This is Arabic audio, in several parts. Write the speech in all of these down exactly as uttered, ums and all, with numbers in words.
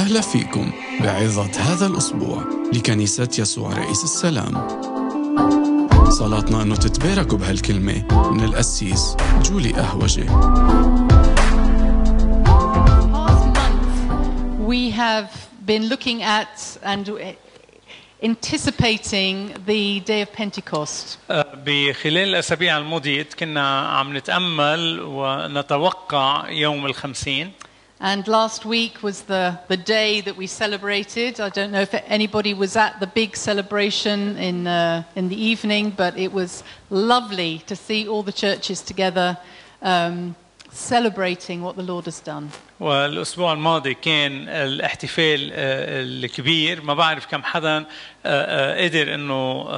وسهلا فيكم بعظة هذا الأسبوع لكنيسة يسوع رئيس السلام. صلاتنا أنه تتباركوا بهالكلمة من القسيس جولي أهوجة. We have been looking at and anticipating the day of Pentecost. بخلال الأسابيع الماضية كنا عم نتأمل ونتوقع يوم الخمسين. And last week was the, the day that we celebrated. I don't know if anybody was at the big celebration in, uh, in the evening, but it was lovely to see all the churches together um, celebrating what the Lord has done. والأسبوع الماضي كان الاحتفال الكبير. ما بعرف كم حدا قدر إنه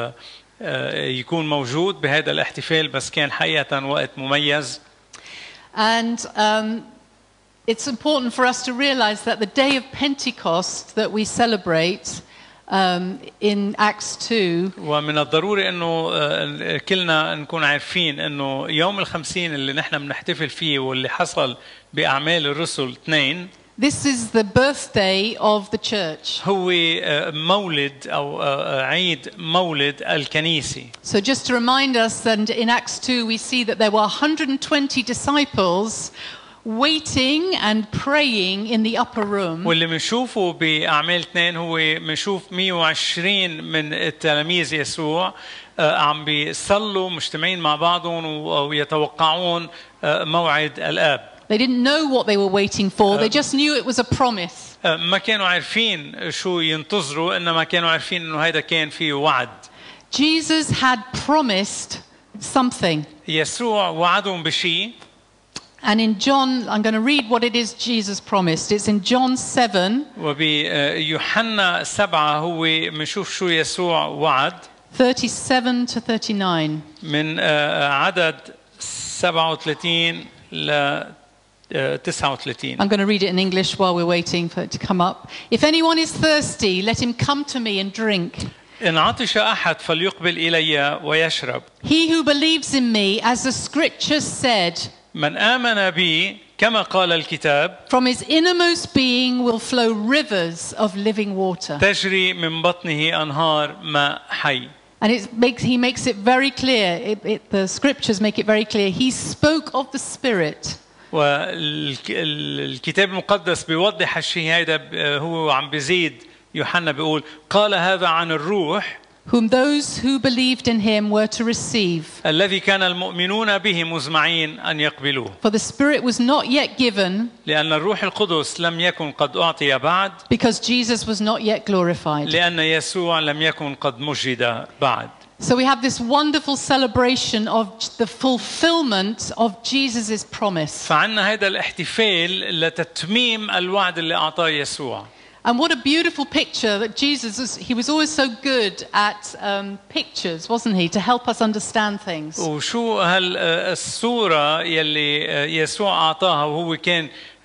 يكون موجود بهذا الاحتفال، بس كان حقيقة وقت مميز. And um, it's important for us to realize that the day of Pentecost that we celebrate um, in Acts two. ومن الضروري إنه كلنا نكون عارفين إنه يوم الخمسين اللي نحن بنحتفل فيه واللي حصل بأعمال الرسل اثنين. This is the birthday of the church. هو مولد أو عيد مولد الكنيسة. So just to remind us that in Acts two we see that there were one hundred twenty disciples waiting and praying in the upper room. واللي بنشوفه بأعمال اثنين هو بنشوف مئة وعشرين من التلاميذ يسوع عم بيصلوا مجتمعين مع بعضهم ويتوقعون موعد الآب. They didn't know what they were waiting for. They just knew it was a promise. ما كانوا عارفين شو ينتظروا، إنما كانوا عارفين إنه هذا كان فيه وعد. Jesus had promised something. يسوع وعدهم بشيء. And in John, I'm going to read what it is Jesus promised. It's in John seven. وبيوحنا سبعة هو بنشوف شو يسوع وعد. thirty-seven to thirty-nine. من عدد سبعة وثلاثين ل تسعة وثلاثين. I'm going to read it in English while we're waiting for it to come up. If anyone is thirsty, let him come to me and drink. إن عطش أحد فليقبل إلي ويشرب. He who believes in me, as the scripture said, من آمن بي كما قال الكتاب from his innermost being will flow rivers of living water. تجري من بطنه أنهار ماء حي. And it makes, he makes it very clear, it, it, the scriptures make it very clear, he spoke of the Spirit. والكتاب المقدس بيوضح الشيء هذا. هو عم بيزيد يوحنا بيقول قال هذا عن الروح whom those who believed in him were to receive. الذي كان المؤمنون به مزمعين أن يقبلوه. For the Spirit was not yet given. لأن الروح القدس لم يكن قد أعطي بعد. Because Jesus was not yet glorified. لأن يسوع لم يكن قد مجد بعد. So we have this wonderful celebration of the fulfillment of Jesus' promise. فعنا هذا الاحتفال لتتميم الوعد اللي أعطاه يسوع. And what a beautiful picture that Jesus was, he was always so good at um, pictures, wasn't he, to help us understand things. وشو هالصورة يلي يسوع أعطاها وهو كان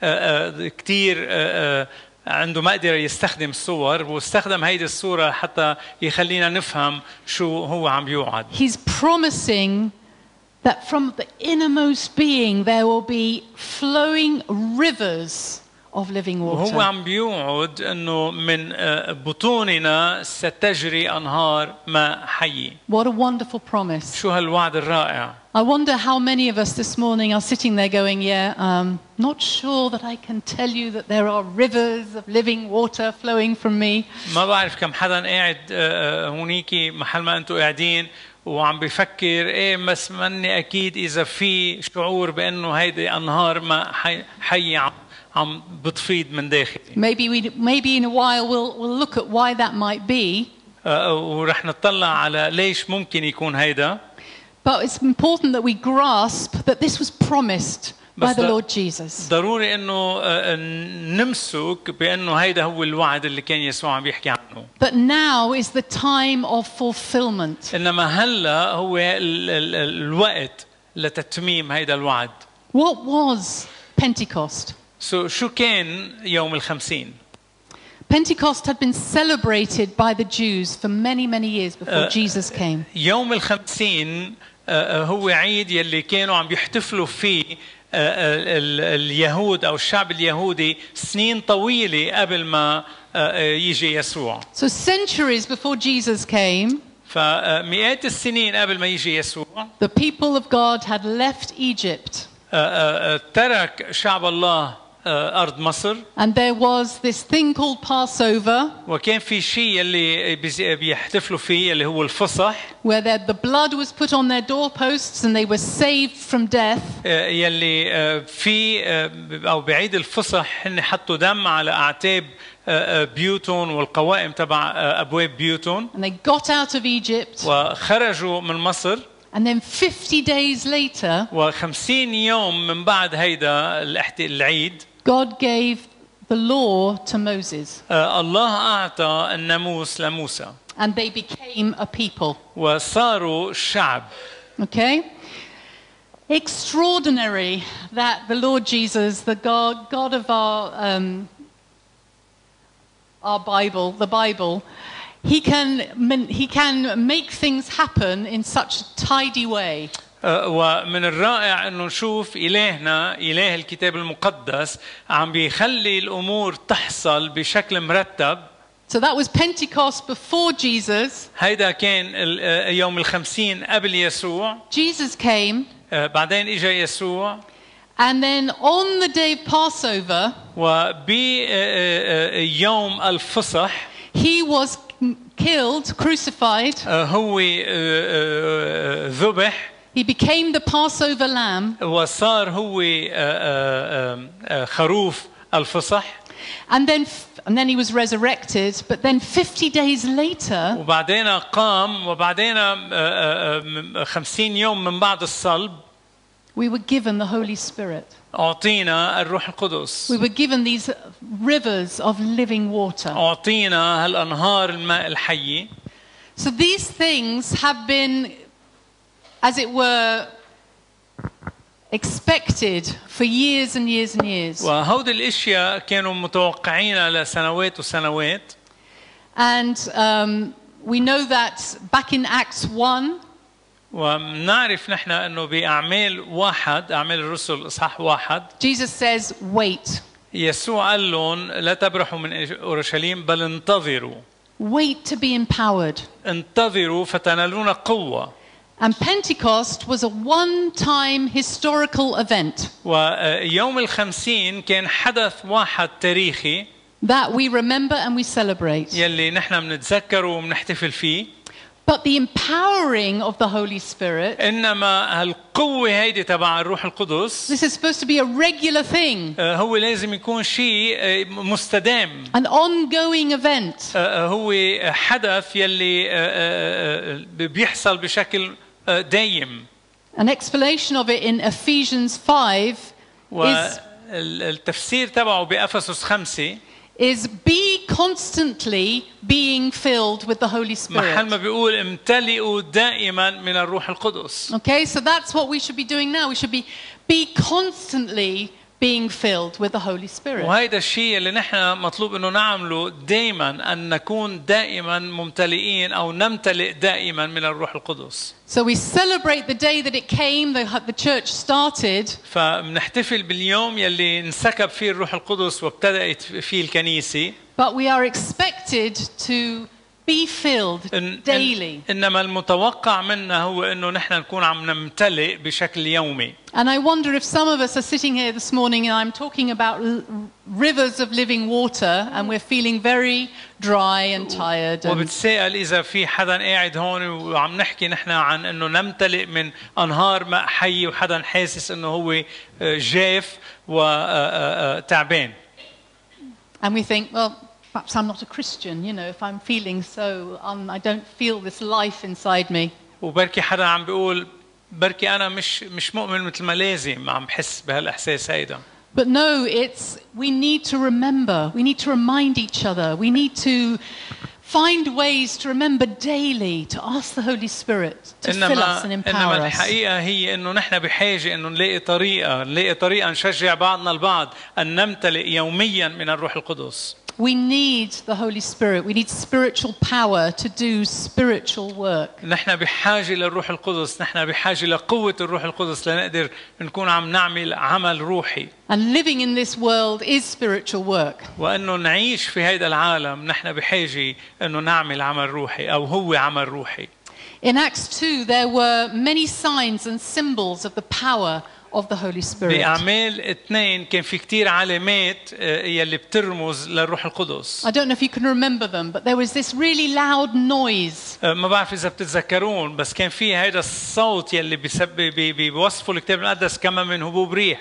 كتير عنده مقدرة يستخدم الصور واستخدم هيدي الصورة حتى يخلينا نفهم شو هو عم بيوعد. He's promising that from the innermost being there will be flowing rivers of living water. وهو عم بيوعد إنه من بطوننا ستجري أنهار ماء حي. What a wonderful promise. شو هالوعد الرائع. I wonder how many of us this morning are sitting there going, yeah, um, not sure that I can tell you that there are rivers of living water flowing from me. ما بعرف كم حدا قاعد هونيكي محل ما أنتوا قاعدين وعم بيفكر إيه بس مني أكيد إذا في شعور بأنه هيدي أنهار ماء حي, حي عم بتفيض من داخلي. Maybe we, maybe in a while we'll, we'll look at why that might be. ورح نطلع على ليش ممكن يكون هيدا. But it's important that we grasp that this was promised by the Lord Jesus. ضروري إنه نمسك بأنه هيدا هو الوعد اللي كان يسوع عم بيحكي عنه. But now is the time of fulfillment. إنما هلا هو الوقت لتتميم هيدا الوعد. What was Pentecost? So شو كان يوم الخمسين؟ Pentecost had been celebrated by the Jews for many, many years before Jesus came. يوم الخمسين هو عيد يلي كانوا عم بيحتفلوا فيه اليهود أو الشعب اليهودي سنين طويلة قبل ما يجي يسوع. So centuries before Jesus came, فمئات السنين قبل ما يجي يسوع the people of God had left Egypt. ترك شعب الله أرض مصر. And there was this thing called Passover. وكان في شيء اللي بيحتفلوا فيه اللي هو الفصح. Where the blood was put on their doorposts and they were saved from death. يلي في أو بعيد الفصح هن حطوا دم على أعتاب بيوتون والقوائم تبع أبواب بيوتون. And they got out of Egypt. وخرجوا من مصر. And then fifty days later. وخمسين يوم من بعد هيدا العيد. God gave the law to Moses. الله أعطى الناموس لموسى. And they became a people. وصاروا شعب. Okay? Extraordinary that the Lord Jesus, the God, God of our um, our Bible, the Bible, he can he can make things happen in such a tidy way. ومن الرائع انه نشوف الهنا اله الكتاب المقدس عم بيخلي الامور تحصل بشكل مرتب. So that was Pentecost before Jesus. هيدا كان يوم الخمسين قبل يسوع. Jesus came. بعدين اجا يسوع. And then on the day of Passover. وبيوم الفصح. He was killed, crucified. هو ذبح. He became the Passover lamb. وصار هو خروف الفصح. And then and then he was resurrected, but then fifty days later. وبعدين قام وبعدين خمسين يوم من بعد الصلب. We were given the Holy Spirit. أعطينا الروح القدس. We were given these rivers of living water. أعطينا هالأنهار الماء الحي. So these things have been, as it were, expected for years and years and years. وهود الأشياء كانوا متوقعين لسنوات وسنوات. And um, we know that back in Acts one. ونعرف نحن إنه بأعمال واحد أعمال الرسل إصحاح واحد. Jesus says, wait. يسوع قال لهم لا تبرحوا من أورشليم بل انتظروا. Wait to be empowered. انتظروا فتنالون قوة. And Pentecost was a one-time historical event. ويوم الخمسين كان حدث واحد تاريخي. That we remember and we celebrate. يلي نحن بنتذكره وبنحتفل فيه. But the empowering of the Holy Spirit. إنما هالقوة هيدي تبع الروح القدس. This is supposed to be a regular thing. هو لازم يكون شيء مستدام. An ongoing event. هو حدث يلي بيحصل بشكل دايم. An explanation of it in Ephesians five is. التفسير تبعه بأفسس خمسة. Is be constantly being filled with the Holy Spirit. محل ما بيقول امتلئوا دائما من الروح القدس. Okay, so that's what we should be doing now. We should be be constantly being filled with the Holy Spirit. وهذا الشيء اللي نحن مطلوب انه نعمله دائما ان نكون دائما ممتلئين او نمتلئ دائما من الروح القدس. So we celebrate the day that it came, the, the church started. فبنحتفل باليوم يلي انسكب فيه الروح القدس وابتدأت فيه الكنيسة. But we are expected to be filled daily. إنما المتوقع منا هو إنه نحن نكون عم نمتلئ بشكل يومي. And I wonder if some of us are sitting here this morning and I'm talking about rivers of living water and we're feeling very dry and tired. وبتسأل إذا في حدا قاعد هون وعم نحكي نحن عن إنه نمتلئ من أنهار ماء حي وحدا حاسس إنه هو جاف وتعبان. And we think, well, perhaps I'm not a Christian, you know, if I'm feeling so, um, I don't feel this life inside me. وبركي حدا عم بيقول بركي أنا مش مش مؤمن مثل ما لازم عم بحس بهالإحساس هيدا. But no, it's we need to remember, we need to remind each other, we need to find ways to remember daily to ask the Holy Spirit to fill us and empower إنما us. الحقيقة هي إنه نحن بحاجة إنه نلاقي طريقة نلاقي طريقة نشجع بعضنا البعض أن نمتلئ يوميا من الروح القدس. We need the Holy Spirit. We need spiritual power to do spiritual work. نحن بحاجة للروح القدس، نحن بحاجة لقوة الروح القدس لنقدر نكون عم نعمل عمل روحي. And living in this world is spiritual work. وأنه نعيش في هذا العالم نحن بحاجة أنه نعمل عمل روحي أو هو عمل روحي. In Acts two, there were many signs and symbols of the power of the Holy Spirit. بأعمال اثنين كان في كتير علامات يلي بترمز للروح القدس. I don't know if you can remember them, but there was this really loud noise. ما بعرف إذا بتتذكرون بس كان في هذا الصوت يلي بيسبب بيوصفوا الكتاب المقدس كما من هبوب ريح.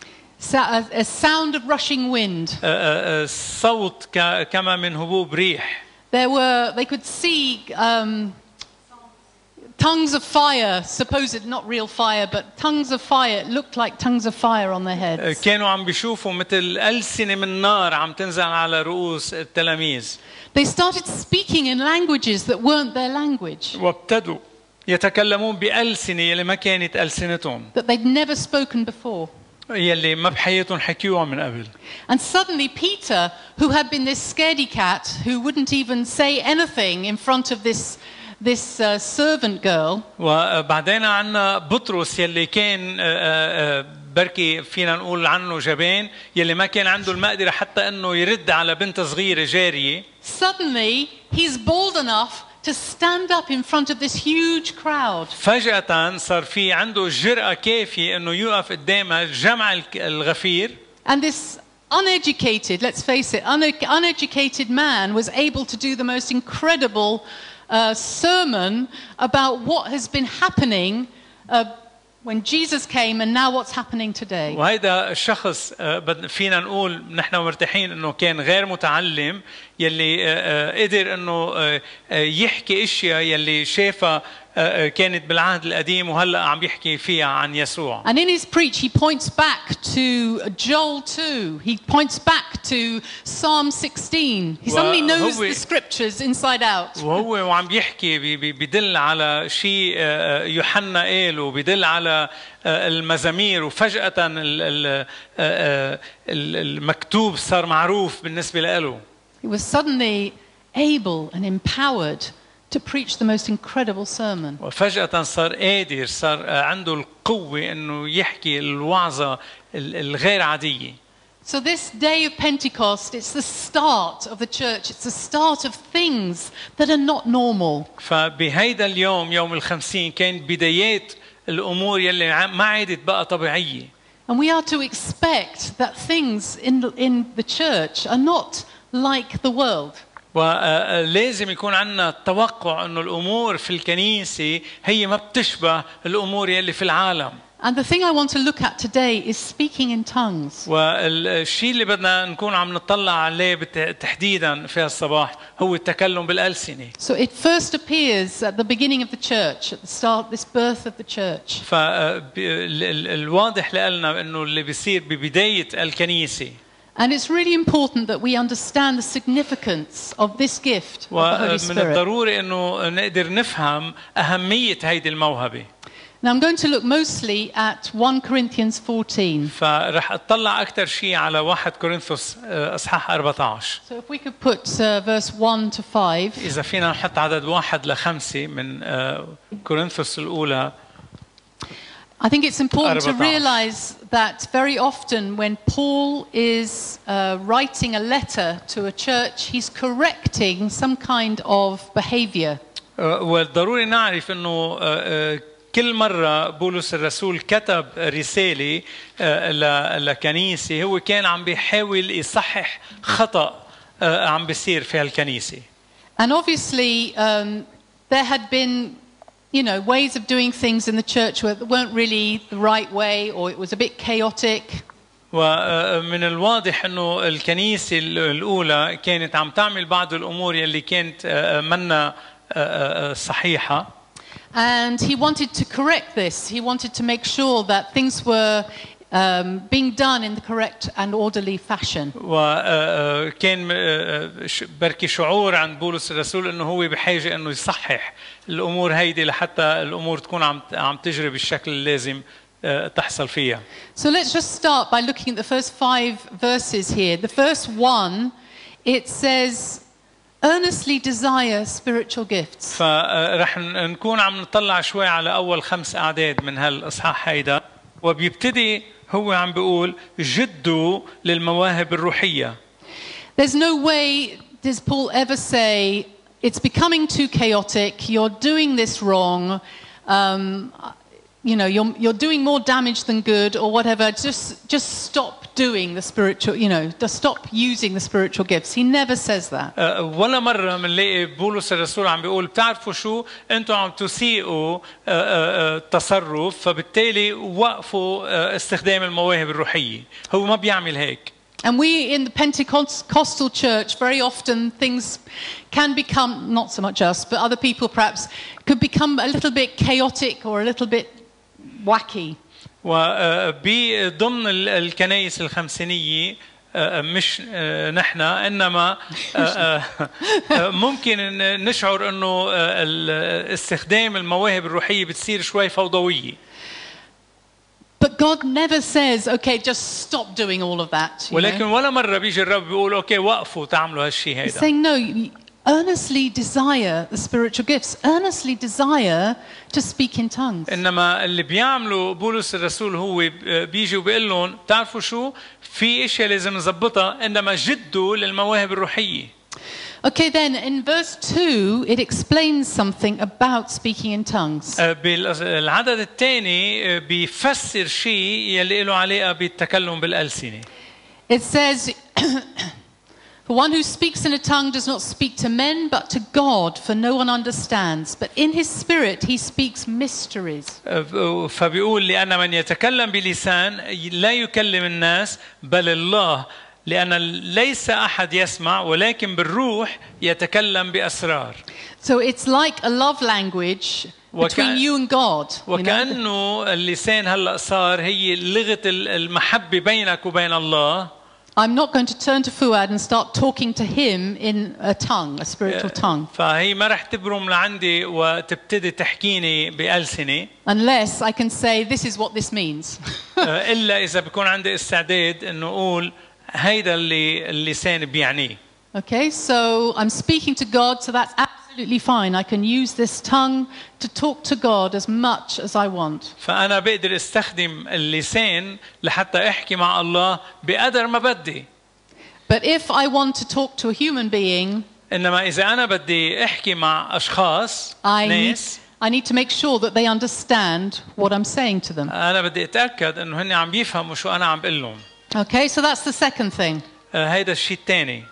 A sound of rushing wind. صوت كما من هبوب ريح. There were, they could see um, tongues of fire, supposed not real fire, but tongues of fire. It looked like tongues of fire on their heads. كانوا عم بيشوفوا مثل ألسنة من نار عم تنزل على رؤوس التلاميذ. They started speaking in languages that weren't their language. وابتدوا يتكلمون بألسنة يلي ما كانت ألسنتهم. That they'd never spoken before. يلي ما بحياتهم حكيوها من قبل. And suddenly Peter, who had been this scaredy cat, who wouldn't even say anything in front of this this uh, servant girl. وبعدين عنا بطرس يلي كان بركي فينا نقول عنه جبان يلي ما كان عنده المقدرة حتى انه يرد على بنت صغيرة جارية. Suddenly he's bold enough to stand up in front of this huge crowd. فجأة صار في عنده جرأة كافية انه يوقف قدام الجمع الغفير. And this uneducated, let's face it, uneducated man was able to do the most incredible uh, sermon about what has been happening uh, when Jesus came and now what's happening today. وهذا الشخص فينا نقول نحن مرتاحين انه كان غير متعلم يلي قدر انه يحكي اشياء يلي شافها كانت بالعهد القديم وهلا عم يحكي فيها عن يسوع. And in his preach he points back to Joel two. He points back to Psalm sixteen. He suddenly knows the scriptures inside out. وهو وعم بيحكي بيدل على شيء يوحنا قاله وبيدل على المزامير وفجأة المكتوب صار معروف بالنسبة له. He was suddenly able and empowered to preach the most incredible sermon. وفجأة صار قادر صار عنده القوة إنه يحكي الوعظة الغير عادية. So this day of Pentecost, it's the start of the church. It's the start of things that are not normal. فبهيدا اليوم يوم الخمسين كان بدايات الأمور يلي ما عادت بقى طبيعية. And we are to expect that things in the, in the church are not like the world. ولازم يكون عندنا توقع إنه الأمور في الكنيسة هي ما بتشبه الأمور يلي في العالم. And the thing I want to look at today is speaking in tongues. والشيء اللي بدنا نكون عم نطلع عليه تحديدا في الصباح هو التكلم بالألسنة. So it first appears at the beginning of the church, at the start, this birth of the church. فالواضح لنا إنه اللي بيصير ببداية الكنيسة. And it's really important that we understand the significance of this gift of the Holy Spirit. ومن الضروري إنه نقدر نفهم أهمية هيدي الموهبة. Now I'm going to look mostly at First Corinthians fourteen. فرح أطلع أكثر شيء على واحد كورنثوس أصحاح أربعة عشر. So if we could put uh, verse one to five. إذا فينا نحط عدد واحد لخمسة من كورنثوس الأولى. I think it's important to realize that very often when Paul is uh, writing a letter to a church, he's correcting some kind of behavior. والضروري نعرف إنه كل مرة بولس الرسول كتب رسالة لكنيسة هو كان عم بيحاول يصحح خطأ عم بيصير في هالكنيسة. And obviously um, there had been, you know, ways of doing things in the church that weren't really the right way, or it was a bit chaotic. ومن الواضح إنه الكنيسة الأولى كانت عم تعمل بعض الأمور يلي كانت منا صحيحة. And he wanted to correct this. He wanted to make sure that things were um, being done in the correct and orderly fashion. وكان بركي شعور عند بولس الرسول إنه هو بحاجة إنه يصحح الأمور هيدي لحتى الأمور تكون عم عم تجري بالشكل اللازم تحصل فيها. So let's just start by looking at the first five verses here. The first one it says, earnestly desire spiritual gifts. فرح نكون عم نطلع شوي على أول خمس أعداد من هالإصحاح هيدا، وبيبتدي هو عم بيقول جدوا للمواهب الروحية. There's no way does Paul ever say, it's becoming too chaotic, you're doing this wrong, um, you know, you're, you're doing more damage than good or whatever, just, just stop doing the spiritual, you know, just stop using the spiritual gifts. He never says that. ولا مرة منلاقي بولس الرسول عم بيقول بتعرفوا شو أنتوا عم تسيئوا تصرف فبالتالي وقفوا استخدام المواهب الروحية. هو ما بيعمل هيك. And we in the Pentecostal church, very often things can become, not so much us, but other people perhaps, could become a little bit chaotic or a little bit wacky. وبضمن الكنائس الخمسينية مش نحن إنما ممكن نشعر إنه استخدام المواهب الروحية بتصير شوي فوضوية. But God never says, okay, just stop doing all of that. ولكن ولا مرة بيجي الرب بيقول أوكي وقفوا تعملوا هالشيء هيدا. He's saying no, earnestly desire the spiritual gifts, earnestly desire to speak in tongues. إنما اللي بيعملوا بولس الرسول هو بيجي وبيقول لهم بتعرفوا شو في إشياء لازم نظبطها إنما جدوا للمواهب الروحية. Okay, then in verse two, it explains something about speaking in tongues. بالعدد الثاني بيفسر شيء يلي له علاقة بالتكلم بالألسنة. It says, for one who speaks in a tongue does not speak to men but to God, for no one understands. But in his spirit he speaks mysteries. فبيقول لأن من يتكلم بلسان لا يكلم الناس بل الله. لأن ليس أحد يسمع ولكن بالروح يتكلم بأسرار. So it's like a love language between you and God. وكأنه اللسان هلأ صار هي لغة المحبة بينك وبين الله. I'm not going to turn to Fuad and start talking to him in a tongue, a spiritual tongue. فهي ما رح تبرم لعندي وتبتدي تحكيني بألسنة. Unless I can say this is what this means. إلا إذا بكون عندي استعداد إنه أقول هيدا اللي اللسان بيعنيه. Okay, so I'm speaking to God, so that's absolutely fine. I can use this tongue to talk to God as much as I want. فأنا بقدر استخدم اللسان لحتى أحكي مع الله بقدر ما بدي. But if I want to talk to a human being, إنما إذا أنا بدي أحكي مع أشخاص I need, ناس I need to make sure that they understand what I'm saying to them. أنا بدي أتأكد إنه هن عم بيفهموا شو أنا عم بقول لهم. Okay, so that's the second thing. هيدا الشيء الثاني.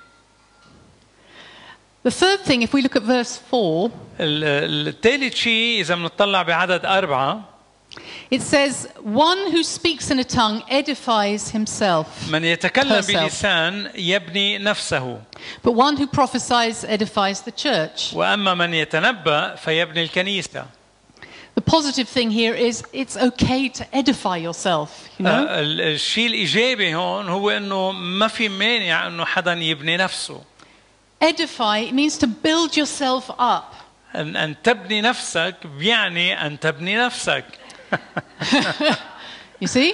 The third thing, if we look at verse four, الثالث شيء إذا بنطلع بعدد أربعة. It says, one who speaks in a tongue edifies himself. من يتكلم بلسان يبني نفسه. But one who prophesies edifies the church. وأما من يتنبأ فيبني الكنيسة. The positive thing here is it's okay to edify yourself, you know? الشيء الإيجابي هون هو إنه ما في مانع إنه حدا يبني نفسه. Edify means to build yourself up. أن أن تبني نفسك بيعني أن تبني نفسك. You see?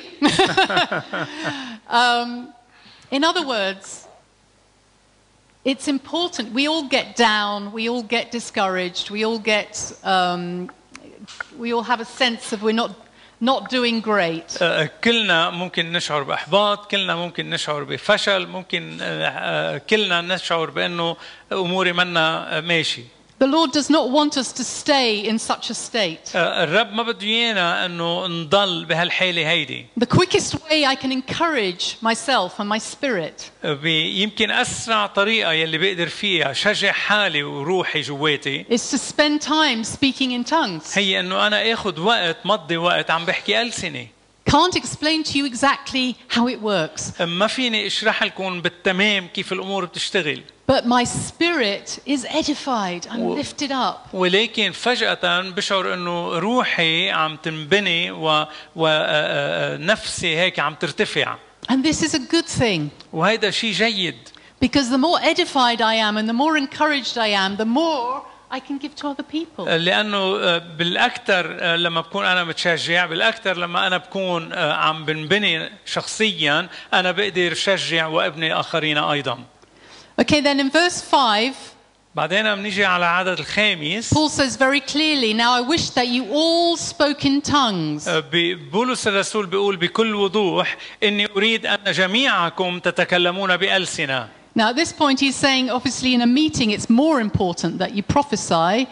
um, in other words, it's important. We all get down. We all get discouraged. We all get. Um, we all have a sense of we're not not doing great. كلنا ممكن نشعر بإحباط، كلنا ممكن نشعر بفشل، ممكن كلنا نشعر بأنه أموري منا ماشي. The Lord does not want us to stay in such a state. الرب ما بده إيانا إنه نضل بهالحالة هيدي. The quickest way I can encourage myself and my spirit يمكن أسرع طريقة يلي بقدر فيها شجع حالي وروحي جواتي is to spend time speaking in tongues. هي إنه أنا آخذ وقت مضي وقت عم بحكي ألسنة. Can't explain to you exactly how it works. ما فيني اشرح لكم بالتمام كيف الأمور بتشتغل. But my spirit is edified. I'm lifted up. ولكن فجأة بشعر إنه روحي عم تنبني و ونفسي هيك عم ترتفع. And this is a good thing. وهذا شيء جيد. Because the more edified I am and the more encouraged I am, the more I can give to other people. لأنه بالأكثر لما بكون أنا متشجع، بالأكثر لما أنا بكون عم بنبني شخصيا، أنا بقدر شجع وابني آخرين أيضا. Okay, then in verse five, بعدين بنيجي على عدد الخامس. Paul says very clearly, now I wish that you all spoke in tongues. بولس الرسول بيقول بكل وضوح إني أريد أن جميعكم تتكلمون بألسنة. Now at this point he's saying obviously in a meeting it's more important that you prophesy.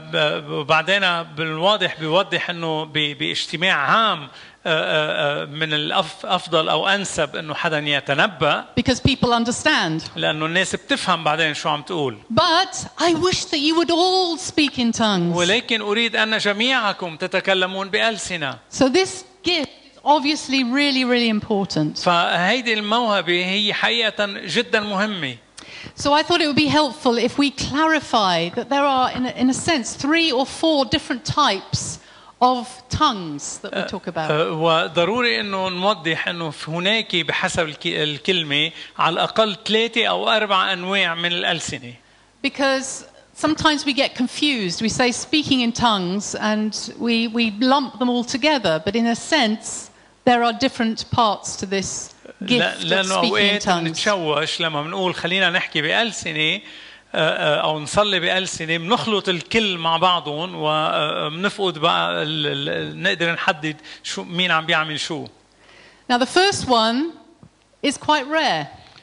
وبعدين بالواضح بيوضح إنه باجتماع عام من الأفضل أو أنسب إنه حدا يتنبأ. Because people understand. لأنه الناس بتفهم بعدين شو عم تقول. But I wish that you would all speak in tongues. ولكن أريد أن جميعكم تتكلمون بألسنة. So this gift is obviously really really important. فهيدي الموهبة هي حقيقة جدا مهمة. So I thought it would be helpful if we clarify that there are in a, in a sense three or four different types of tongues that we talk about. وضروري إنه نوضح إنه هناك بحسب الكلمة على الأقل ثلاثة أو أربع أنواع من الألسنة. Because sometimes we get confused. We say speaking in tongues and we we lump them all together. But in a sense, there are different parts to this gift of speaking in tongues. نتشوش لما بنقول خلينا نحكي بألسنة أو نصلي بألسنة بنخلط الكل مع بعضهم وبنفقد بقى نقدر نحدد شو مين عم بيعمل شو. Now the first one is quite rare.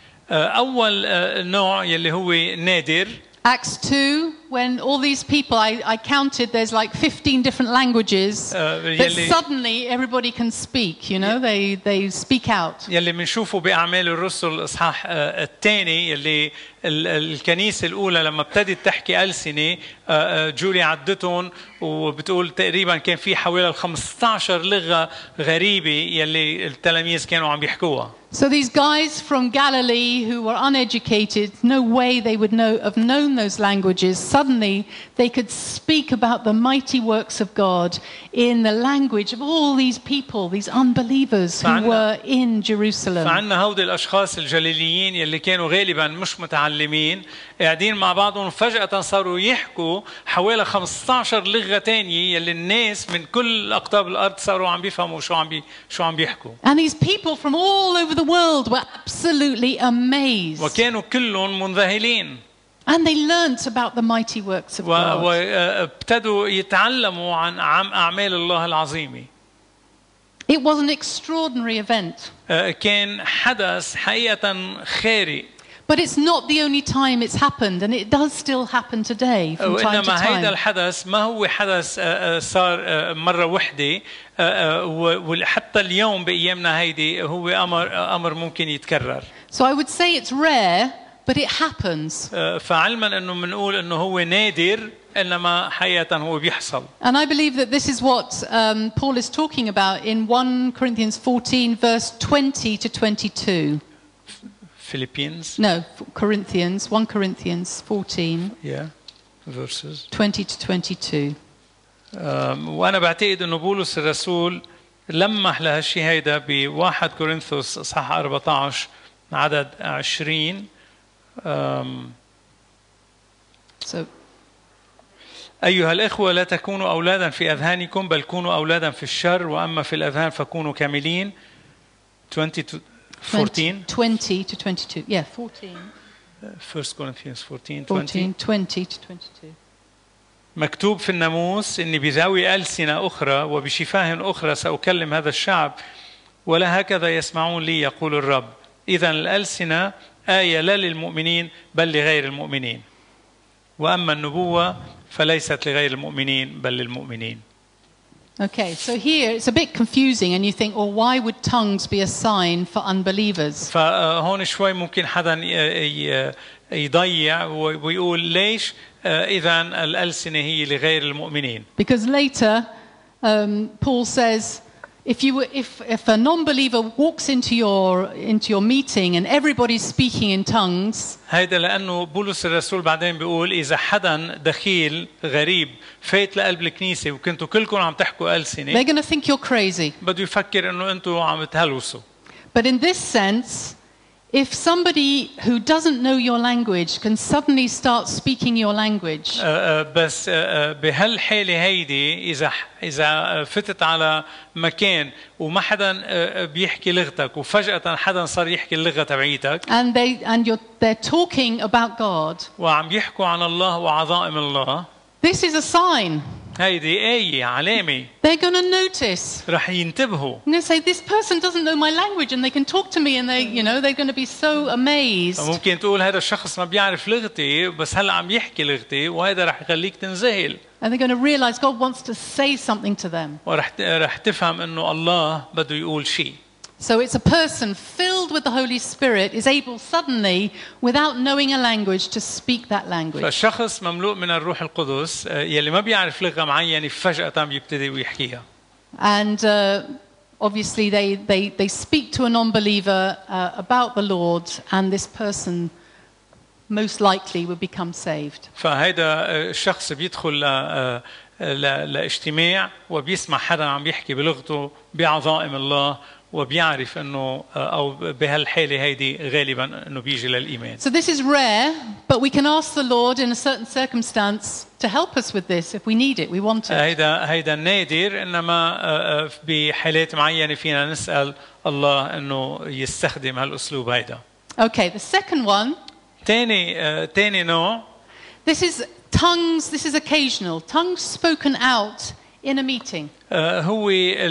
أول نوع يلي هو نادر. Acts two, when all these people, I, I counted, there's like fifteen different languages, but suddenly everybody can speak, you know, they, they speak out. يلي بنشوفه بأعمال الرسل الإصحاح الثاني يلي الكنيسة الأولى لما ابتدت تحكي ألسنة جولي عدتهم وبتقول تقريبا كان في حوالي خمسة عشر لغة غريبة يلي التلاميذ كانوا عم بيحكوها. So these guys from Galilee who were uneducated, no way they would know have known those languages. Suddenly they could speak about the mighty works of God in the language of all these people, these unbelievers who were in Jerusalem. فعنا هؤلاء الأشخاص الجليليين يلي كانوا غالبا مش متعلمين قاعدين مع بعضهم فجأة صاروا يحكوا حوالي خمسة عشر لغة تانية يلي الناس من كل أقطاب الأرض صاروا عم بيفهموا شو عم بي شو عم بيحكوا. And these people from all over the world were absolutely amazed. وكانوا كلهم منذهلين. And they learnt about the mighty works of God. وابتدوا يتعلموا عن أعمال الله العظيمة. It was an extraordinary event. كان حدث حقيقة خارق. But it's not the only time it's happened, and it does still happen today from time to time. وإنما هذا الحدث ما هو حدث صار مرة واحدة وحتى اليوم بأيامنا هيدي هو أمر أمر ممكن يتكرر. So I would say it's rare, but it happens. فعلما إنه بنقول إنه هو نادر إنما حقيقة هو بيحصل. And I believe that this is what um, Paul is talking about in First Corinthians fourteen, verse twenty to twenty-two. Philippians. No, Corinthians, First Corinthians fourteen. Yeah, verses. twenty to twenty-two. Um, وأنا بعتقد إنه بولس الرسول لمح لهالشيء هيدا بواحد كورنثوس إصحاح أربعة عشر عدد عشرين. Um, so. أيها الإخوة لا تكونوا أولادا في أذهانكم بل كونوا أولادا في الشر وأما في الأذهان فكونوا كاملين. twenty to fourteen. twenty to twenty-two. Yeah, fourteen. First Corinthians fourteen. fourteen, twenty to twenty-two. مكتوب في الناموس إني بذوي ألسنة أخرى وبشفاه أخرى سأكلم هذا الشعب ولا هكذا يسمعون لي يقول الرب. إذن الألسنة آية لا للمؤمنين بل لغير المؤمنين. وأما النبوة فليست لغير المؤمنين بل للمؤمنين. Okay, so here it's a bit confusing and you think, well, why would tongues be a sign for unbelievers? فهون شوي ممكن حدا يضيع ويقول ليش إذا الألسنة هي لغير المؤمنين. Because later um, Paul says, if you if if a non-believer walks into your into your meeting and everybody's speaking in tongues. هيدا لأنه بولس الرسول بعدين بيقول إذا حدا دخيل غريب فات لقلب الكنيسة وكنتوا كلكم عم تحكوا ألسنة. They're going to think you're crazy. بده يفكر إنه أنتوا عم تهلوسوا. But in this sense, if somebody who doesn't know your language can suddenly start speaking your language, بس بهالحالة هيدي إذا إذا فتت على مكان وما حدا بيحكي لغتك وفجأة حدا صار يحكي اللغة تبعيتك and they and you're they're talking about God, وعم يحكوا عن الله وعظائم الله, this is a sign. هيدي آية علامة. They're going to notice. رح ينتبهوا. And they say, this person doesn't know my language, and they can talk to me, and they, you know, they're going to be so amazed. ممكن تقول هذا الشخص ما بيعرف لغتي بس هلا عم يحكي لغتي وهذا رح يخليك تنذهل. And they're going to realize God wants to say something to them. ورح رح تفهم إنه الله بده يقول شيء. So it's a person filled with the Holy Spirit is able suddenly, without knowing a language, to speak that language. فالشخص مملوء من الروح القدس يلي ما بيعرف لغة معينة فجأة بيبتدي ويحكيها. And uh, obviously they, they, they speak to a non-believer uh, about the Lord, and this person most likely will become saved. فهذا الشخص بيدخل لاجتماع وبيسمع حدا عم يحكي بلغته بعظائم الله وبيعرف انه او بهالحاله هيدي غالبا انه بيجي للايمان. So this is rare, but we can ask the Lord in a certain circumstance to help us with this if we need it, we want it. هيدا هيدا نادر, انما بحالات معينه فينا نسال الله انه يستخدم هالاسلوب هيدا. Okay, the second one. ثاني ثاني نوع. This is tongues. This is occasional. Tongues spoken out in a meeting. هو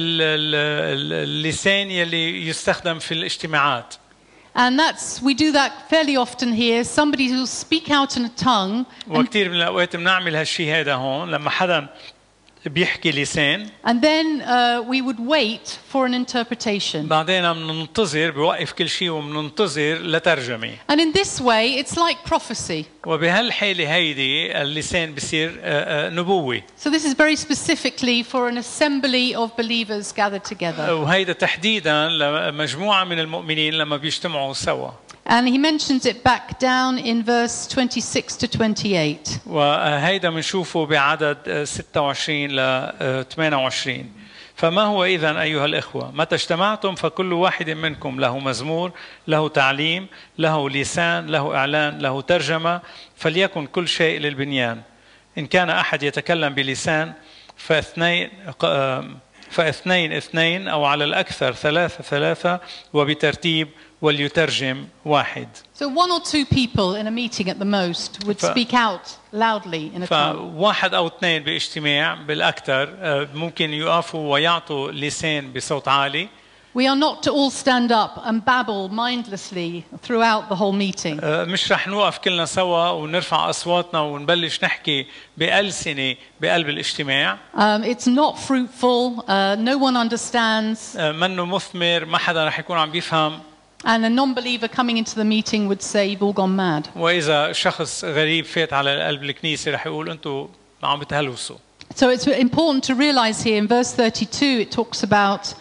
اللسان يلي يستخدم في الاجتماعات. And that's we do that fairly often here. Somebody will speak out in a tongue. وكثير من الأوقات بنعمل هالشيء هذا هون لما حدا بيحكي لسان. And then uh, we would wait for an interpretation. بعدين بننتظر بوقف كل شيء وبننتظر لترجمة. And in this way it's like prophecy. وبهالحالة هيدي اللسان بصير نبوة. So this is very specifically for an assembly of believers gathered together. وهيدا تحديدا لمجموعة من المؤمنين لما بيجتمعوا سوا. And he mentions it back down in verse twenty-six to twenty-eight. وهيدا بنشوفه بعدد ستة وعشرين ل ثمانية وعشرين. فما هو إذن أيها الإخوة؟ متى اجتمعتم فكل واحد منكم له مزمور، له تعليم، له لسان، له إعلان، له ترجمة، فليكن كل شيء للبنيان. إن كان أحد يتكلم بلسان فاثنين فاثنين اثنين أو على الأكثر ثلاثة ثلاثة وبترتيب وليترجم واحد. So one or two people in a meeting at the most would speak out loudly in a tongue. فواحد أو اثنين باجتماع بالأكثر ممكن يقفوا ويعطوا لسان بصوت عالي. We are not to all stand up and babble mindlessly throughout the whole meeting. مش رح نوقف كلنا سوا ونرفع أصواتنا ونبلش نحكي بألسنة بقلب الاجتماع. Um, it's not fruitful. Uh, no one understands. منه مثمر, ما حدا رح يكون عم بيفهم. And a non-believer coming into the meeting would say, "You've all gone mad." وإذا شخص غريب فات على قلب الكنيسة رح يقول أنتوا عم بتهلوسوا. So it's important to realize here in verse thirty-two it talks about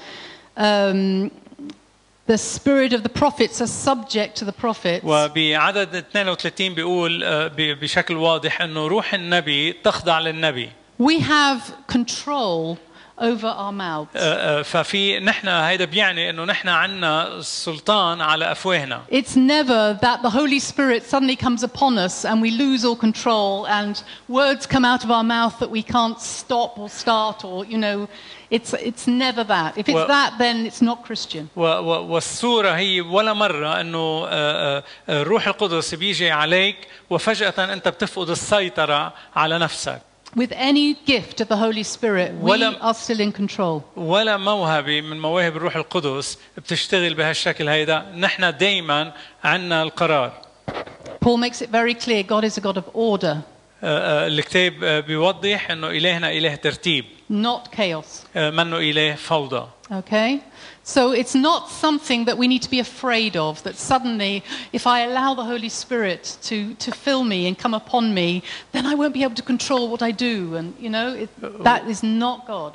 um, the spirit of the prophets as subject to the prophets. وبعدد اثنين وثلاثين بيقول بشكل واضح إنه روح النبي تخضع للنبي. We have control over our mouths. ففي نحن هيدا بيعني إنه نحن عنا سلطان على أفواهنا. It's never that the Holy Spirit suddenly comes upon us and we lose all control and words come out of our mouth that we can't stop or start or you know it's it's never that. If it's that then it's not Christian. والصورة هي ولا مرة إنه الروح القدس بيجي عليك وفجأة أنت بتفقد السيطرة على نفسك. With any gift of the Holy Spirit, we are still in control. ولا موهبة من مواهب الروح القدس بتشتغل بهالشكل هيدا, نحن دايما عنا القرار. Paul makes it very clear God is a God of order. الكتاب بيوضح إنه إلهنا إله ترتيب. Not chaos. منه إله فوضى. Okay? So it's not something that we need to be afraid of, that suddenly if I allow the Holy Spirit to to fill me and come upon me, then I won't be able to control what I do, and you know it, that is not God.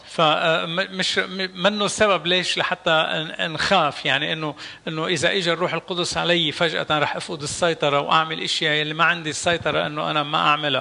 فمش منه السبب ليش لحتى نخاف, يعني إنه إنه إذا إجا الروح القدس علي فجأة رح أفقد السيطرة وأعمل أشياء اللي ما عندي السيطرة إنه أنا ما أعملها.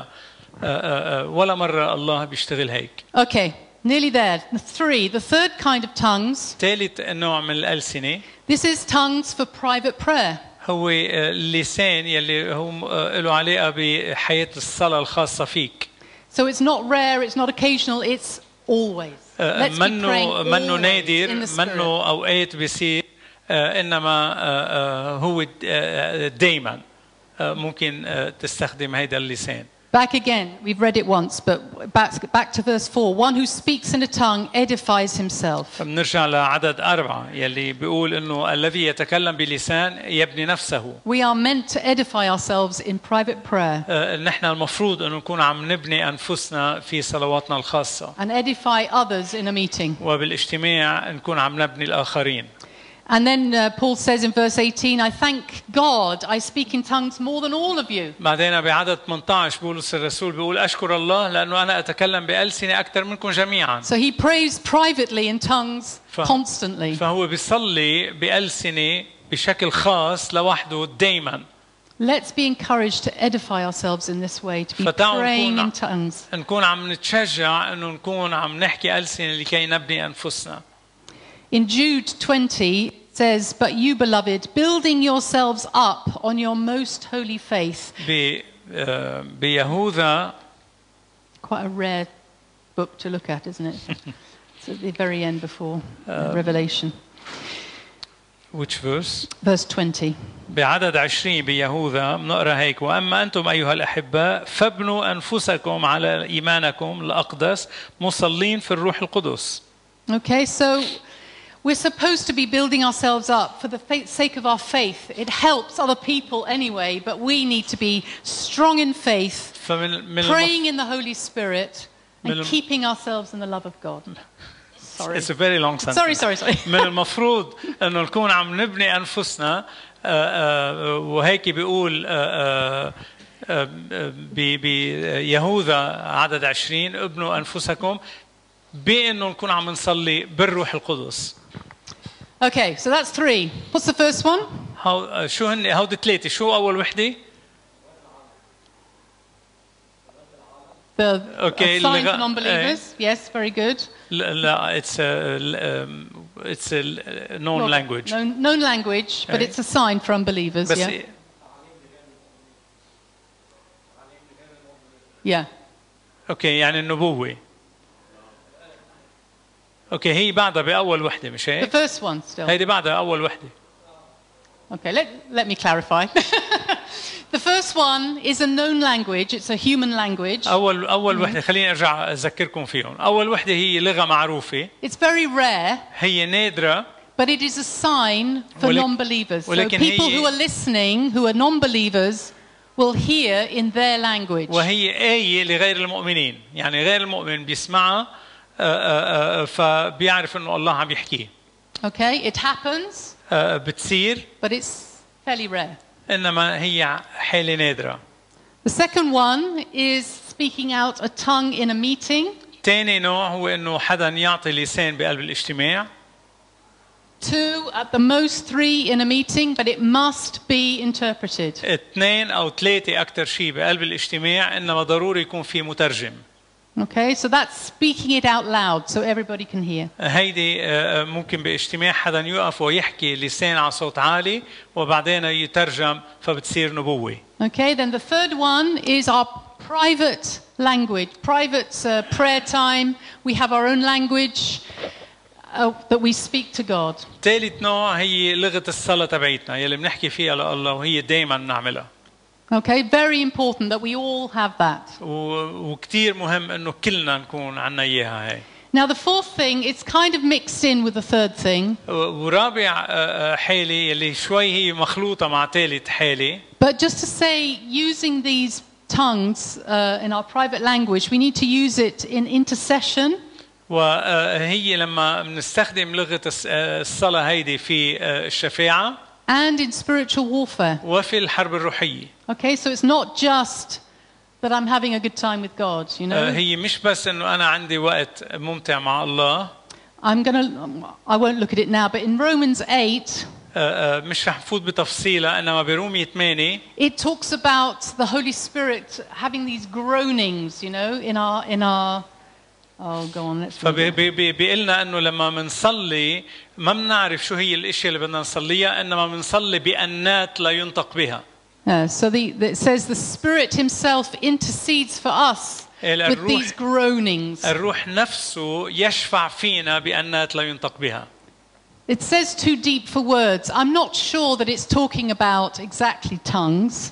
ولا مرة الله بيشتغل هيك. Okay. Nearly there. The three. The third kind of tongues. ثالث نوع من الألسنة. This is tongues for private prayer. هو اللسان يلي هو له علاقة بحياة الصلاة الخاصة فيك. So it's not rare, it's not occasional, it's always. Let's be praying منه منه always نادر، in the Spirit. منه أوقات بيصير، إنما هو دائما ممكن تستخدم هذا اللسان. Back again, we've read it once, but back, back to verse four. One who speaks in a tongue edifies himself. بنرجع لعدد أربعة يلي بيقول إنه الذي يتكلم بلسان يبني نفسه. We are meant to edify ourselves in private prayer. نحن المفروض إنه نكون عم نبني أنفسنا في صلواتنا الخاصة. And edify others in a meeting. وبالاجتماع نكون عم نبني الآخرين. And then uh, Paul says in verse eighteen, I thank God I speak in tongues more than all of you. بعدين بعدد ثمانية عشر بولس الرسول بيقول أشكر الله لأنه أنا أتكلم بألسنة أكثر منكم جميعا. So he prays privately in tongues ف... constantly. فهو بيصلي بألسنة بشكل خاص لوحده دائما. Let's be encouraged to edify ourselves in this way, to be فتعالوا praying in نكون, tongues. نكون عم نتشجع إنه نكون عم نحكي ألسنة لكي نبني أنفسنا. In Jude twenty, it says, but you, beloved, building yourselves up on your most holy faith. ب بيهوذا. Quite a rare book to look at, isn't it? It's at the very end before uh, Revelation. Which verse? Verse twenty. بعدد عشرين بيهوذا بنقرا هيك: وأما أنتم أيها الأحباء فابنوا أنفسكم على إيمانكم الأقدس مصلين في الروح القدس. Okay, so we're supposed to be building ourselves up for the sake of our faith. It helps other people anyway, but we need to be strong in faith, praying in the Holy Spirit, and keeping ourselves in the love of God. Sorry. It's a very long sentence. Sorry, sorry, sorry. من المفروض إنه نكون عم نبني أنفسنا وهيك بيقول بيهوذا عدد عشرين: ابنوا أنفسكم بأنه نكون عم نصلي بالروح القدس. Okay, so that's three. What's the first one? هاو شو هن هودي ثلاثة؟ شو أول وحدة؟ The okay, sign for non-believers. Yes, very good. لا, it's a um, it's a known well, language. Known, known language, but it's a sign for unbelievers. بس yeah. Yeah. Okay, يعني النبوة. Okay, هي بعدها بأول وحدة مش هيك؟ The first one still. هيدي بعدها أول وحدة. Okay, let let me clarify. The first one is a known language. It's a human language. أول أول وحدة خليني أرجع أذكركم فيهم. أول وحدة هي لغة معروفة. It's very rare. هي نادرة. But it is a sign for non-believers. So people who are listening, who are non-believers, will hear in their language. وهي آية لغير المؤمنين. يعني غير المؤمن بيسمعها فبيعرف إنه الله عم يحكيه. Okay, it happens. بتصير. But it's fairly rare. إنما هي حالة نادرة. The second one is speaking out a tongue in a meeting. تاني نوع هو إنه حدا يعطي لسان بقلب الاجتماع. Two, at the most three in a meeting, but it must be interpreted. اثنين أو ثلاثة أكثر شيء بقلب الاجتماع، إنما ضروري يكون في مترجم. Okay, so that's speaking it out loud so everybody can hear. هيدي ممكن باجتماع حدا يقف ويحكي لسان على صوت عالي وبعدين يترجم فبتصير نبوة. Okay, then the third one is our private language, private uh, prayer time. We have our own language uh, that we speak to God. ثالث نوع هي لغة الصلاة تبعيتنا يلي بنحكي فيها لله وهي دائما بنعملها. Okay, very important that we all have that. وكتير مهم إنه كلنا نكون عنا إياها هاي. Now the fourth thing, it's kind of mixed in with the third thing. ورابع حالة اللي شوي هي مخلوطة مع ثالث حالة. But just to say, using these tongues uh, in our private language, we need to use it in intercession. وهي لما بنستخدم لغة الصلاة هيدي في الشفاعة. And in spiritual warfare. وفي الحرب الروحية. Okay, so it's not just that I'm having a good time with God, you know. هي مش بس إنه أنا عندي وقت ممتع مع الله. I'm gonna, I won't look at it now, but in Romans eight. مش رح نفوت بتفصيلها إنما برومية ثمانية. It talks about the Holy Spirit having these groanings, you know, in our in our Oh, go on, let's read it. فبيقلنا انه لما منصلي ما بنعرف شو هي الاشياء اللي بدنا نصليها انما بنصلي بأنات لا ينطق بها. Uh, so the, the, it says the Spirit Himself intercedes for us with these groanings. الروح نفسه يشفع فينا بأنات لا ينطق بها. It says too deep for words. I'm not sure that it's talking about exactly tongues.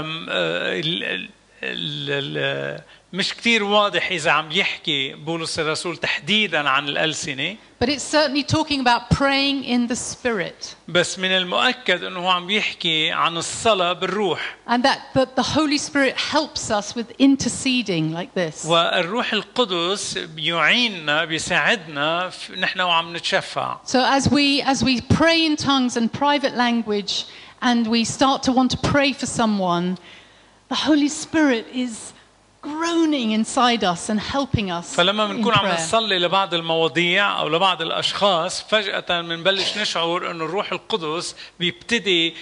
مش كتير واضح إذا عم يحكي بولس الرسول تحديداً عن الألسنة. But it's certainly talking about praying in the Spirit. بس من المؤكد إنه هو عم يحكي عن الصلاة بالروح. And that, that the Holy Spirit helps us with interceding like this. والروح القدس يعيننا بيساعدنا نحن وعم نتشفع. So as we as we pray in tongues and private language and we start to want to pray for someone, the Holy Spirit is groaning inside us and helping us. فلما بنكون عم نصلي لبعض المواضيع أو لبعض الأشخاص فجأة بنبلش نشعر إنه الروح القدس بيبتدي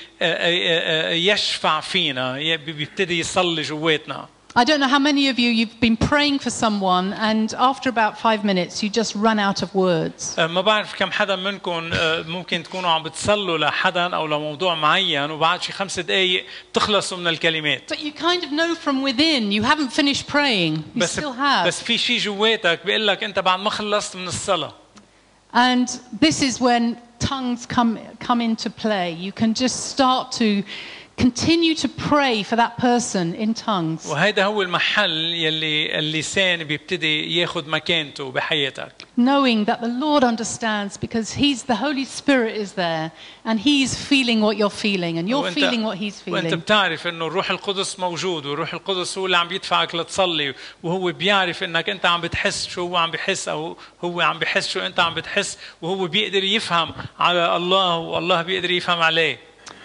يشفع فينا بيبتدي يصلي جواتنا. I don't know how many of you you've been praying for someone and after about five minutes you just run out of words. ما بعرف كم حدا منكم ممكن تكونوا عم بتصلوا لحدا أو لموضوع معين وبعد شي خمس دقايق تخلصوا من الكلمات. But you kind of know from within you haven't finished praying. You still have. بس في شيء جواتك بيقول لك أنت بعد ما خلصت من الصلاة. And this is when tongues come come into play. You can just start to continue to pray for that person in tongues. وهذا هو المحل يلي اللسان بيبتدي ياخذ مكانته بحياتك. Knowing that the Lord understands because He's the Holy Spirit is there and He's feeling what you're feeling and you're feeling what He's feeling. وأنت بتعرف إنه الروح القدس موجود والروح القدس هو اللي عم يدفعك لتصلي وهو بيعرف إنك أنت عم بتحس شو هو عم بحس أو هو عم بحس شو أنت عم بتحس وهو بيقدر يفهم على الله والله بيقدر يفهم عليه.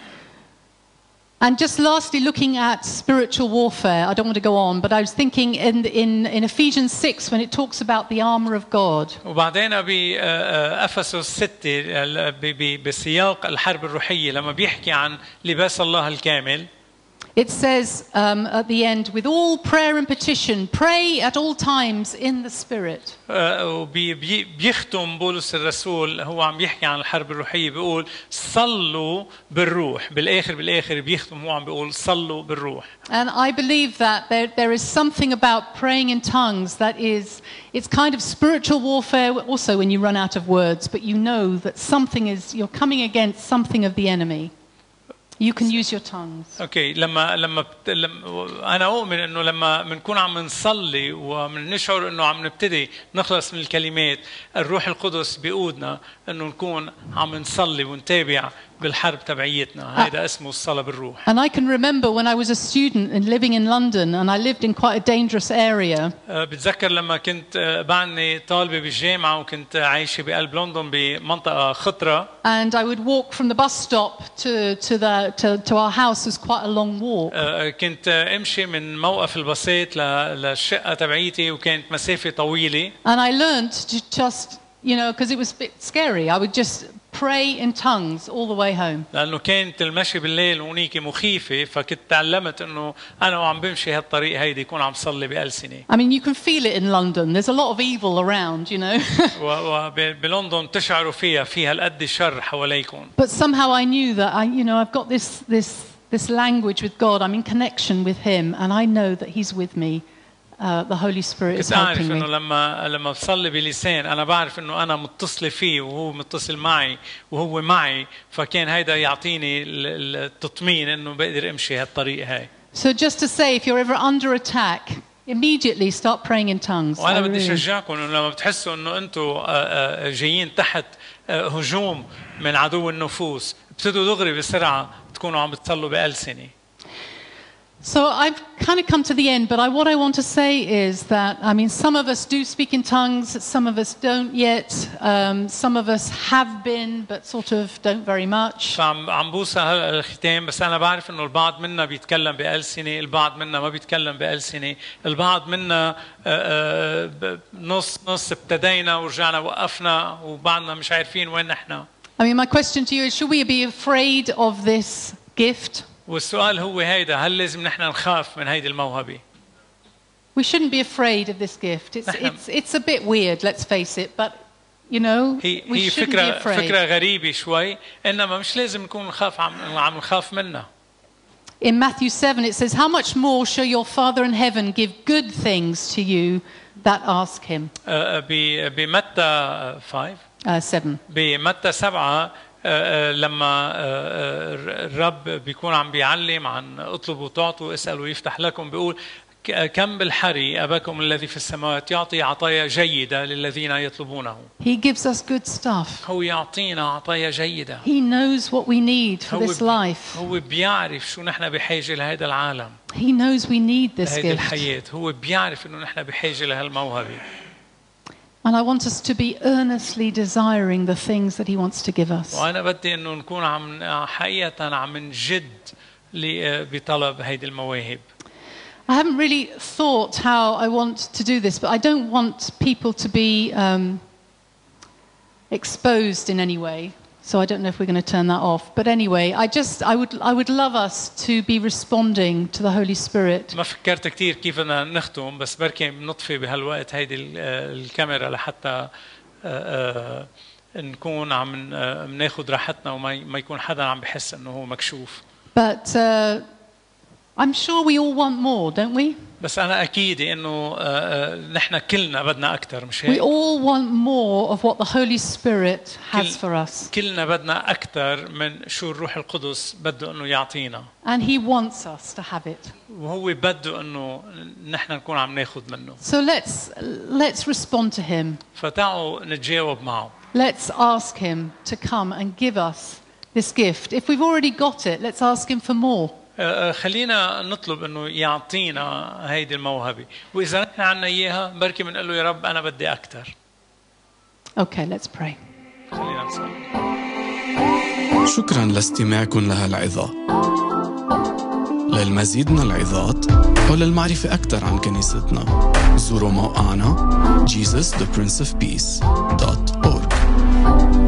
And just lastly, looking at spiritual warfare, I don't want to go on, but I was thinking in, in, in Ephesians six when it talks about the armor of God. وبعدين بأفسس ستة بسياق الحرب الروحية لما بيحكي عن لباس الله الكامل. It says um, at the end, with all prayer and petition, pray at all times in the Spirit. بيختم بولس الرسول هو عم يحكي عن الحرب الروحية بيقول صلوا بالروح بالآخر بالآخر بيختم هو عم بيقول صلوا بالروح. And I believe that there, there is something about praying in tongues that is, it's kind of spiritual warfare also when you run out of words, but you know that something is, you're coming against something of the enemy. You can use your tongues. Okay, لما لما, لما أنا أؤمن إنه لما بنكون عم نصلي وبنشعر إنه عم نبتدي نخلص من الكلمات الروح القدس بيقودنا إنه نكون عم نصلي ونتابع بالحرب تبعيتنا. هذا اسمه الصلاة بالروح. And I can remember when I was a student and living in London and I lived in quite a dangerous area. بتذكر لما كنت بعدني طالبة بالجامعة وكنت عايشة بقلب لندن بمنطقة خطرة. And I would walk from the bus stop to to the to, to our house was quite a long walk. كنت امشي من موقف الباصات للشقة تبعيتي وكانت مسافة طويلة. And I learned to just, you know, because it was a bit scary. I would just pray in tongues all the way home. لأنه كانت المشي بالليل هونيك مخيفة فكنت تعلمت إنه أنا وعم بمشي هالطريق هيدي يكون عم صلي بألسنة. I mean, you can feel it in London. There's a lot of evil around, you know. وبلندن تشعروا فيها فيها القد الشر حواليكم. But somehow I knew that I, you know, I've got this this this language with God. I'm in connection with Him, and I know that He's with me. Uh, the Holy Spirit is helping me. إنه لما لما بصلي بلسان أنا بعرف إنه أنا متصل فيه وهو متصل معي وهو معي فكان هيدا يعطيني التطمين إنه بقدر أمشي هالطريق هاي. So just to say, if you're ever under attack, immediately start praying in tongues. وأنا بدي أشجعكم إنه لما بتحسوا إنه أنتوا جايين تحت هجوم من عدو النفوس ابتدوا دغري بسرعة تكونوا عم بتصلوا بألسنة. So I've kind of come to the end, but I, what I want to say is that, I mean, some of us do speak in tongues, some of us don't yet, um, some of us have been, but sort of don't very much. فعم عم بوصل الختام بس أنا بعرف إنه البعض منا بيتكلم بألسنة، البعض منا ما بيتكلم بألسنة، البعض منا نص نص ابتدينا ورجعنا وقفنا وبعدنا مش عارفين وين نحنا. I mean, my question to you is, should we be afraid of this gift? والسؤال هو هيدا هل لازم نحن نخاف من هيدي الموهبة؟ We shouldn't be afraid of this gift. It's, نحن- it's, it's a bit weird, let's face it, but, you know, هي we هي shouldn't be فكرة afraid. فكرة غريبة شوي، إنما مش لازم نكون نخاف عم عم نخاف منها. In Matthew seven, it says, how much more shall your Father in heaven give good things to you that ask him? آه، ب- بمتى خمسة Uh, seven. بمتى سبعة آه، آه، لما آه، آه، الرب بيكون عم بيعلم عن اطلبوا تعطوا اسألوا يفتح لكم، بيقول ك- كم بالحري أباكم الذي في السماوات يعطي عطايا جيدة للذين يطلبونه. He gives us good stuff. هو يعطينا عطايا جيدة. He knows what we need for هو this بي- life. هو بيعرف شو نحن بحاجة لهذا العالم، He knows we need this لهذه gift. الحياة. هو بيعرف إنه نحن بحاجة لهالموهبة. And I want us to be earnestly desiring the things that he wants to give us. وأنا بدي إنه نكون عم حقيقة عم نجد ل- بطلب هيدي المواهب. I haven't really thought how I want to do this, but I don't want people to be um, exposed in any way. So I don't know if we're going to turn that off. But anyway, I just I would I would love us to be responding to the Holy Spirit. ما فكرت كتير كيف بدنا نختم، بس بركي بنطفي بهالوقت هيدي ال- الكاميرا لحتى آه، آه، نكون عم ناخذ راحتنا وما ي- ما يكون حدا عم بحس انه هو مكشوف. But uh, I'm sure we all want more, don't we? بس انا اكيد انه آه، آه، نحن كلنا بدنا اكثر، مش We هيك؟ all want more of what the Holy Spirit has كل- for us. كلنا بدنا اكثر من شو الروح القدس بده انه يعطينا، And he wants us to have it. وهو بده انه نحن نكون عم ناخذ منه. So let's let's respond to him. فتعوا نتجاوب معه. Let's ask him to come and give us this gift. If we've already got it, let's ask him for more. آه، خلينا نطلب انه يعطينا هيدي الموهبه، واذا نحن عنا اياها بركي بنقول له يا رب انا بدي اكثر. Okay, let's pray. خلينا نصلي. شكرا لاستماعكم لهالعظة. للمزيد من العظات أو للمعرفة أكثر عن كنيستنا زوروا موقعنا jesus the prince of peace dot org.